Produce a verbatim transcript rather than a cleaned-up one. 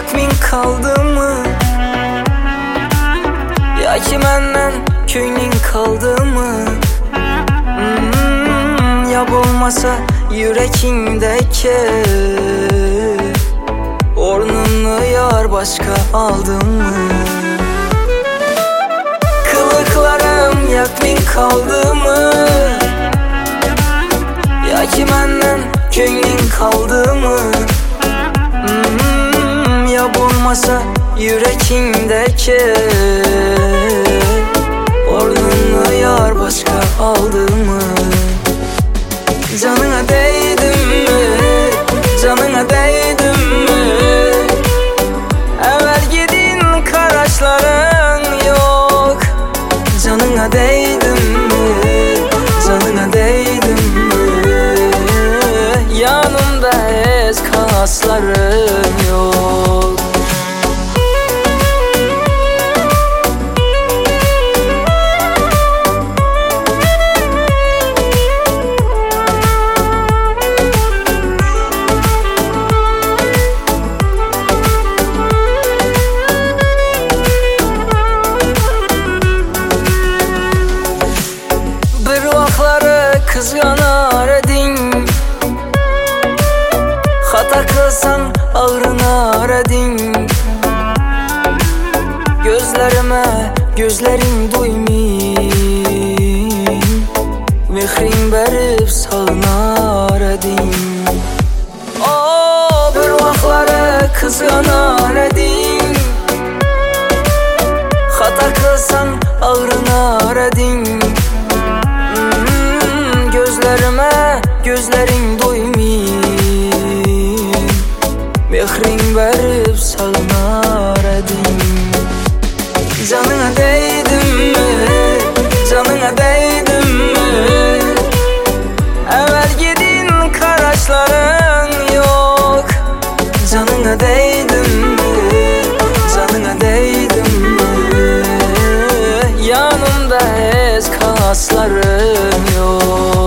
yakmin kaldı mı? Ya ki menden köyün kaldı mı? hmm, Ya olmasa yürekindeki ornunu yar başka aldın mı? Kılıklarım yakmin kaldı mı? Ya ki menden köyün kaldı mı? hmm, Ya olmasa yürekindeki ornunu yar başka aldı mı? Canına değdim mi? Canına değdim mi? Evvel gidin karaşların yok. Canına değdim mi? Canına değdim mi? Yanımda ez kasların yok. Kızganar edin, hata kılsan ağrınar edin. Gözlerime gözlerin duymayın, mehrin berip sağınar edin. O bir vaxtları kızganar edin, hata kılsan ağrınar edin. Gözlerime gözlerin doymayın, mehrin verip sağınar edin. Canına değdim mi? Canına değdim mi? Evvel gidin karaşların yok. Canına değdim mi? Canına değdim mi? Yanımda ez kasların yok.